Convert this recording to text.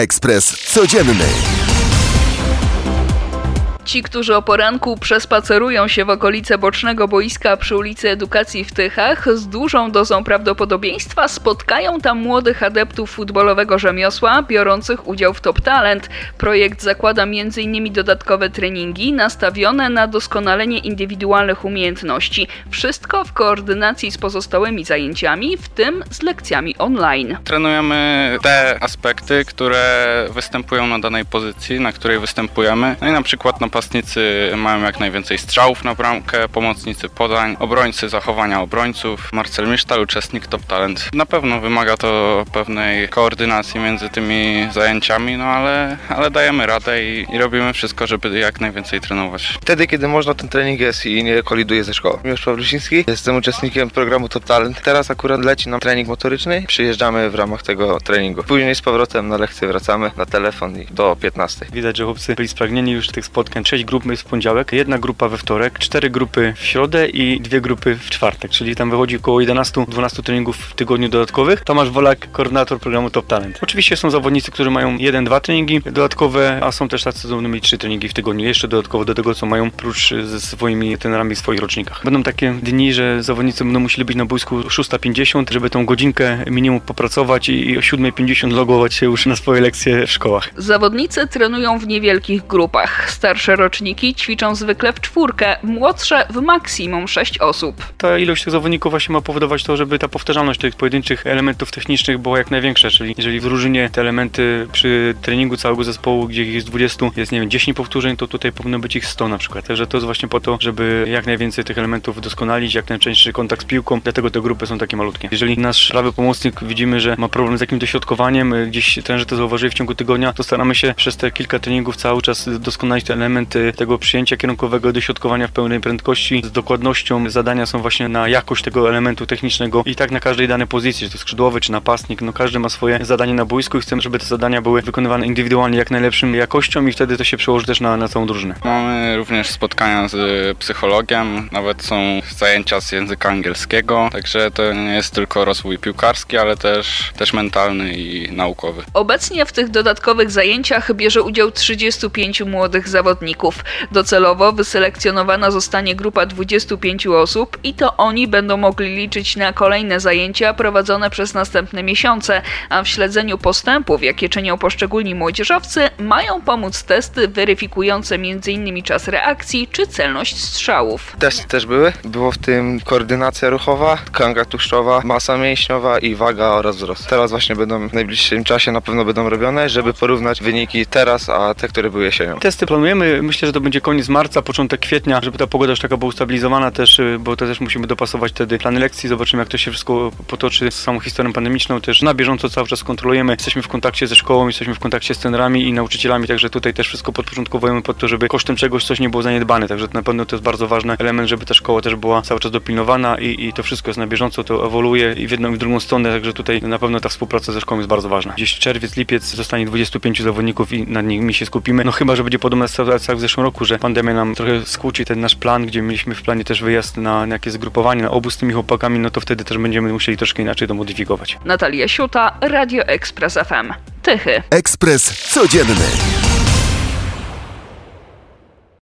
Ekspres Codzienny. Ci, którzy o poranku przespacerują się w okolice bocznego boiska przy ulicy Edukacji w Tychach, z dużą dozą prawdopodobieństwa spotkają tam młodych adeptów futbolowego rzemiosła biorących udział w Top Talent. Projekt zakłada m.in. dodatkowe treningi nastawione na doskonalenie indywidualnych umiejętności. Wszystko w koordynacji z pozostałymi zajęciami, w tym z lekcjami online. Trenujemy te aspekty, które występują na danej pozycji, na której występujemy. No i na przykład napastnicy mają jak najwięcej strzałów na bramkę, pomocnicy podań, obrońcy zachowania obrońców. Marcel Misztal, uczestnik Top Talent. Na pewno wymaga to pewnej koordynacji między tymi zajęciami, no ale dajemy radę i robimy wszystko, żeby jak najwięcej trenować. Wtedy, kiedy można, ten trening jest i nie koliduje ze szkołą. Miłosz Pawlusiński, jestem uczestnikiem programu Top Talent. Teraz akurat leci nam trening motoryczny. Przyjeżdżamy w ramach tego treningu. Później z powrotem na lekcję wracamy na telefon i do 15. Widać, że chłopcy byli spragnieni już tych spotkań. 6 grup jest w poniedziałek, 1 grupa we wtorek, 4 grupy w środę i 2 grupy w czwartek, czyli tam wychodzi około 11-12 treningów w tygodniu dodatkowych. Tomasz Wolak, koordynator programu Top Talent. Oczywiście są zawodnicy, którzy mają 1-2 treningi dodatkowe, a są też tacy, co będą mieli 3 treningi w tygodniu, jeszcze dodatkowo do tego, co mają prócz ze swoimi trenerami w swoich rocznikach. Będą takie dni, że zawodnicy będą musieli być na boisku 6:50, żeby tą godzinkę minimum popracować i o 7:50 logować się już na swoje lekcje w szkołach. Zawodnicy trenują w niewielkich grupach. Starsze roczniki ćwiczą zwykle w 4, młodsze w maksimum 6 osób. Ta ilość tych zawodników właśnie ma powodować to, żeby ta powtarzalność tych pojedynczych elementów technicznych była jak największa, czyli jeżeli w drużynie te elementy przy treningu całego zespołu, gdzie ich jest 20, jest 10 powtórzeń, to tutaj powinno być ich 100 na przykład. Także to jest właśnie po to, żeby jak najwięcej tych elementów doskonalić, jak najczęstszy kontakt z piłką, dlatego te grupy są takie malutkie. Jeżeli nasz prawy pomocnik widzimy, że ma problem z jakimś dośrodkowaniem, gdzieś trenerzy to zauważyli w ciągu tygodnia, to staramy się przez te kilka treningów cały czas doskonalić te elementy tego przyjęcia kierunkowego, dośrodkowania w pełnej prędkości, z dokładnością. Zadania są właśnie na jakość tego elementu technicznego i tak na każdej danej pozycji, czy to skrzydłowy, czy napastnik, no każdy ma swoje zadanie na boisku i chcemy, żeby te zadania były wykonywane indywidualnie, jak najlepszym jakością i wtedy to się przełoży też na całą drużynę. Mamy również spotkania z psychologiem, nawet są zajęcia z języka angielskiego, także to nie jest tylko rozwój piłkarski, ale też mentalny i naukowy. Obecnie w tych dodatkowych zajęciach bierze udział 35 młodych zawodników. Docelowo wyselekcjonowana zostanie grupa 25 osób i to oni będą mogli liczyć na kolejne zajęcia prowadzone przez następne miesiące, a w śledzeniu postępów, jakie czynią poszczególni młodzieżowcy, mają pomóc testy weryfikujące m.in. czas reakcji czy celność strzałów. Testy też były. Było w tym koordynacja ruchowa, tkanka tłuszczowa, masa mięśniowa i waga oraz wzrost. Teraz właśnie będą w najbliższym czasie na pewno będą robione, żeby porównać wyniki teraz, a te, które były jesienią. Testy planujemy. Myślę, że to będzie koniec marca, początek kwietnia, żeby ta pogoda już taka była ustabilizowana też, bo to też musimy dopasować wtedy plany lekcji, zobaczymy jak to się wszystko potoczy z samą historią pandemiczną, też na bieżąco cały czas kontrolujemy, jesteśmy w kontakcie ze szkołą, jesteśmy w kontakcie z trenerami i nauczycielami, także tutaj też wszystko podporządkowujemy pod to, żeby kosztem czegoś coś nie było zaniedbane, także na pewno to jest bardzo ważny element, żeby ta szkoła też była cały czas dopilnowana i to wszystko jest na bieżąco, to ewoluuje i w jedną i w drugą stronę, także tutaj na pewno ta współpraca ze szkołą jest bardzo ważna. Gdzieś czerwiec, lipiec zostanie 25 zawodników i nad nimi się skupimy, no chyba, że będzie podobna sytuacja jak w zeszłym roku, że pandemia nam trochę skłóci ten nasz plan, gdzie mieliśmy w planie też wyjazd na jakieś zgrupowanie, na obóz z tymi chłopakami, no to wtedy też będziemy musieli troszkę inaczej to modyfikować. Natalia Siuta, Radio Ekspres FM. Tychy. Ekspres Codzienny.